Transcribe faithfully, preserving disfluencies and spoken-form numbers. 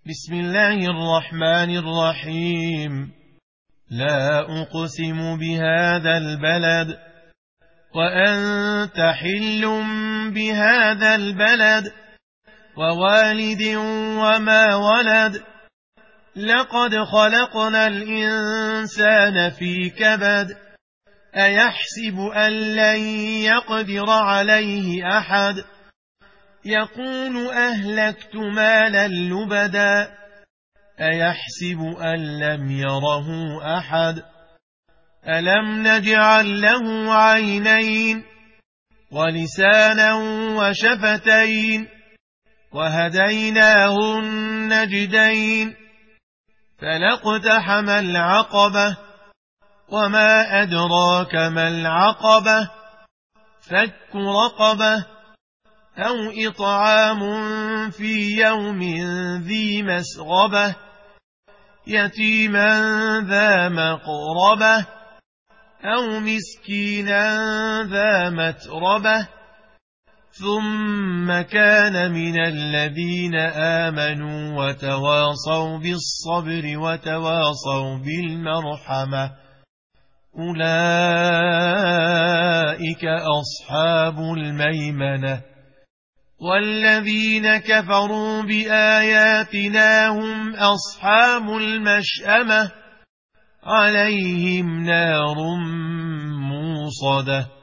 بسم الله الرحمن الرحيم. لا أقسم بهذا البلد وأنت حل بهذا البلد ووالد وما ولد لقد خلقنا الإنسان في كبد أيحسب أن لن يقدر عليه أحد يقول أهلكت مالا لبدا أيحسب أن لم يره أحد ألم نجعل له عينين ولسانا وشفتين وهديناه النجدين فلاقتحم العقبة وما أدراك ما العقبة فك رقبة أو إطعام في يوم ذي مسغبة يتيما ذا مقربة أو مسكينا ذا متربة ثم كان من الذين آمنوا وتواصوا بالصبر وتواصوا بالمرحمة أولئك أصحاب الميمنة والذين كفروا بآياتنا هم أصحاب المشأمة عليهم نار موصدة.